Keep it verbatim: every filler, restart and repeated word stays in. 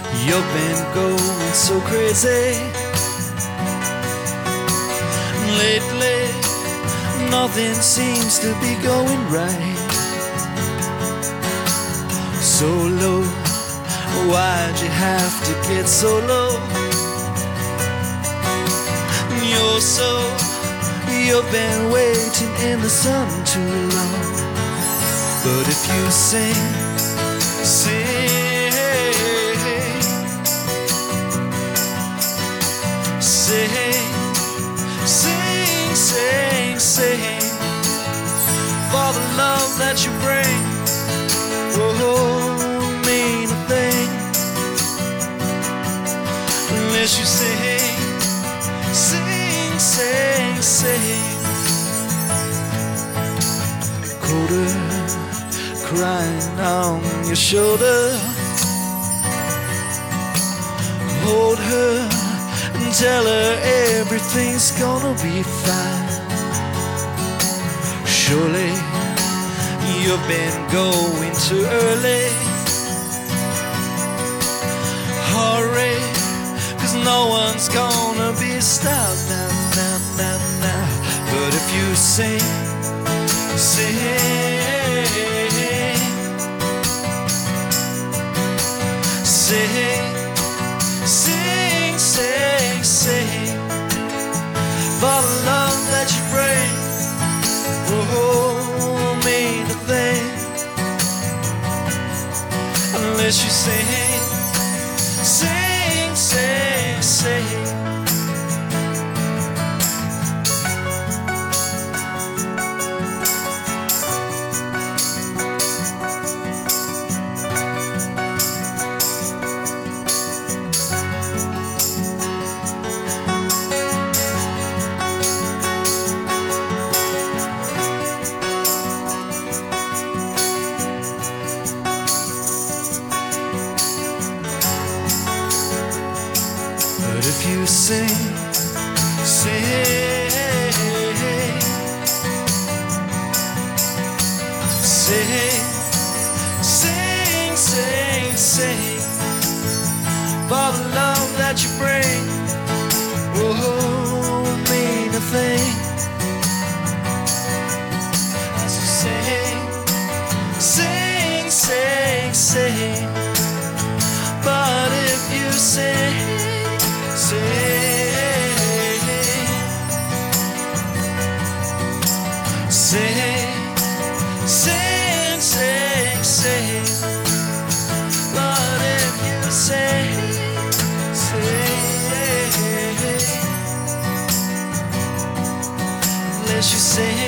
You've been going so crazy lately. Nothing seems to be going right. So low, why'd you have to get so low? You're so, you've been waiting in the sun too long. But if you sing, sing, sing, sing, sing, sing, for the love that you bring, won't mean a thing unless you sing, sing, sing, sing. Coda crying on your shoulder, hold her and tell her everything's gonna be fine. Surely you've been going too early. Hurry, cause no one's gonna be stopped now, now, now, now. But if you sing, sing, sing, sing, sing, sing, for the love that you bring, won't mean a thing unless you sing, sing, sing, sing. But if you sing, sing, sing, sing, sing, sing, for the love that you bring, won't mean a thing as you sing, sing, sing, sing. But if you sing, sing, sing, sing, sing, sing. But if you sing, sing, unless you sing.